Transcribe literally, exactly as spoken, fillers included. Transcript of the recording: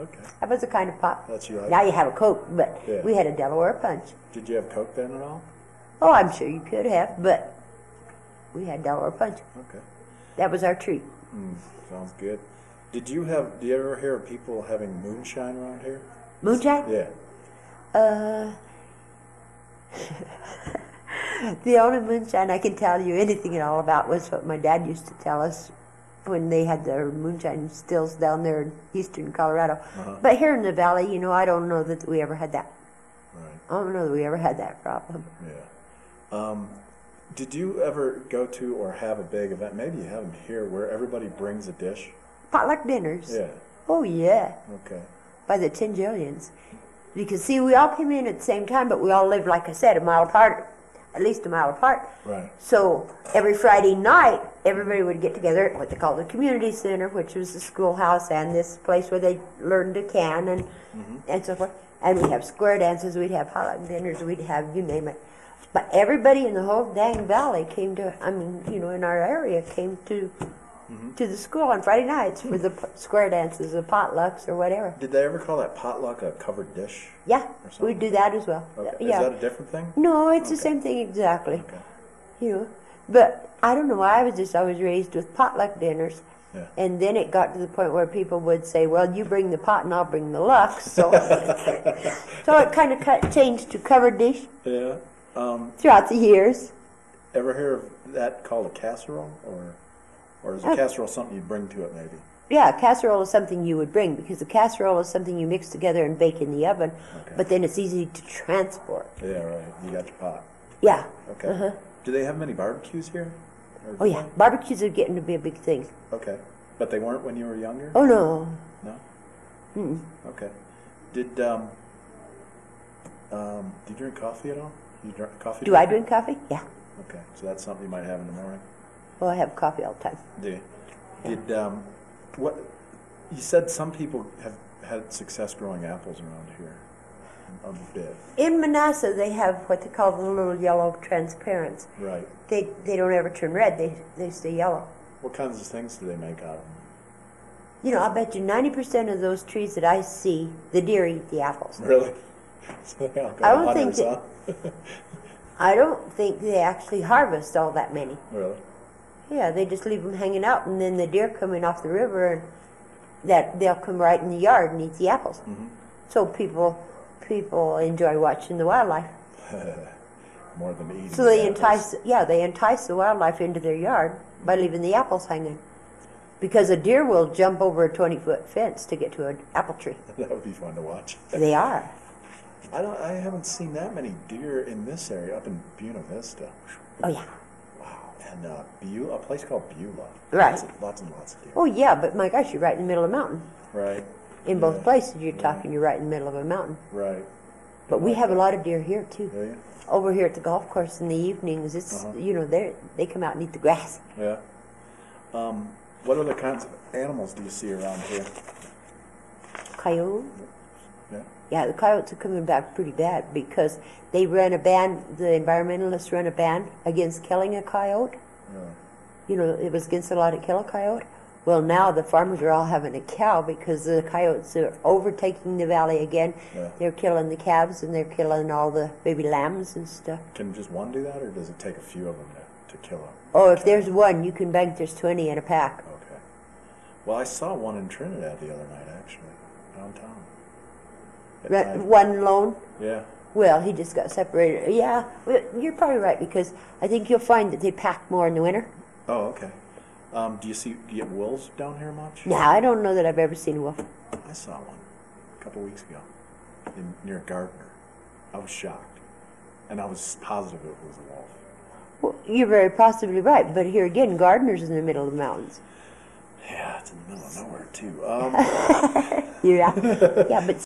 Okay. That was the kind of pop. That's you like. Now you have a Coke, but Yeah. we had a Delaware Punch. Did you have Coke then at all? Oh, I'm sure you could have, but we had Delaware Punch. Okay. That was our treat. Mm, sounds good. Did you have? Do you ever hear of people having moonshine around here? Moonshine? Yeah. Uh, the only moonshine I can tell you anything at all about was what my dad used to tell us when they had their moonshine stills down there in eastern Colorado. Uh-huh. But here in the valley, you know, I don't know that we ever had that. Right. I don't know that we ever had that problem. Yeah. Um, did you ever go to or have a big event? Maybe you have them here where everybody brings a dish. Potluck dinners. Yeah. Oh, yeah. Okay. By the Tenjillions. Because, see, we all came in at the same time, but we all lived, like I said, a mile apart, at least a mile apart. Right. So every Friday night, everybody would get together at what they call the community center, which was the schoolhouse and this place where they learned to can and, mm-hmm. and so forth. And we'd have square dances, we'd have potluck dinners, we'd have you name it. But everybody in the whole dang valley came to, I mean, you know, in our area, came to mm-hmm. to the school on Friday nights for the p- square dances, the potlucks, or whatever. Did they ever call that potluck a covered dish? Yeah, we'd do that as well. Okay. Yeah. Is that a different thing? No, it's okay. the same thing exactly. Okay. You know, but I don't know why I was just always raised with potluck dinners. Yeah. And then it got to the point where people would say, well, you bring the pot and I'll bring the luck. So, so it kind of cut, changed to covered dish. Yeah. Um, throughout the years. Ever hear of that called a casserole? Or or is a uh, casserole something you bring to it maybe? Yeah, a casserole is something you would bring because a casserole is something you mix together and bake in the oven, okay. but then it's easy to transport. Yeah, right. You got your pot. Yeah. Okay. Uh-huh. Do they have many barbecues here? Or oh, yeah. They? Barbecues are getting to be a big thing. Okay. But they weren't when you were younger? Oh, no. No? Mm-mm. Okay. Did, um, um, do you drink coffee at all? You drink coffee? Do drink? I drink coffee? Yeah. Okay. So that's something you might have in the morning? Well, I have coffee all the time. Do you? Did, um, what, you said some people have had success growing apples around here a bit. In Manassas, they have what they call the little yellow transparents. Right. They they don't ever turn red. They they stay yellow. What kinds of things do they make out of them? You know, I bet you ninety percent of those trees that I see, the deer eat the apples. Really? So they all go I don't hunters, think that, huh? I don't think they actually harvest all that many. Really? Yeah, they just leave them hanging out, and then the deer come in off the river, and that they'll come right in the yard and eat the apples. Mm-hmm. So people people enjoy watching the wildlife. More than eating. So they apples. entice, yeah, they entice the wildlife into their yard by leaving the apples hanging. Because a deer will jump over a twenty-foot fence to get to an apple tree. That would be fun to watch. They are. I don't. I haven't seen that many deer in this area up in Buena Vista. Oh yeah. Wow. And uh, Beulah, a place called Beulah. Right. Lots, of, lots and lots of deer. Oh yeah, but my gosh, you're right in the middle of a mountain. Right. In yeah. both places, you're yeah. talking. You're right in the middle of a mountain. Right. But we have a lot of deer here too. Do you? Over here at the golf course in the evenings, it's uh-huh. you know they they come out and eat the grass. Yeah. Um, what other kinds of animals do you see around here? Coyote. Yeah. Yeah, the coyotes are coming back pretty bad because they run a ban. The environmentalists run a ban against killing a coyote. Yeah. You know, it was against the law to kill a coyote. Well, now the farmers are all having a cow because the coyotes are overtaking the valley again. Yeah. They're killing the calves and they're killing all the baby lambs and stuff. Can just one do that, or does it take a few of them to, to kill them? Oh, if there's one, you can bank there's twenty in a pack. Okay. Well, I saw one in Trinidad the other night, actually, downtown. Right, one lone? Yeah. Well, he just got separated. Yeah, well, you're probably right because I think you'll find that they pack more in the winter. Oh, okay. Um, do you see, do you get wolves down here much? No, I don't know that I've ever seen a wolf. I saw one a couple weeks ago in, near Gardner. I was shocked. And I was positive it was a wolf. Well, you're very possibly right, but here again, Gardner's in the middle of the mountains. Yeah, it's in the middle of nowhere, too. Um, yeah, yeah, but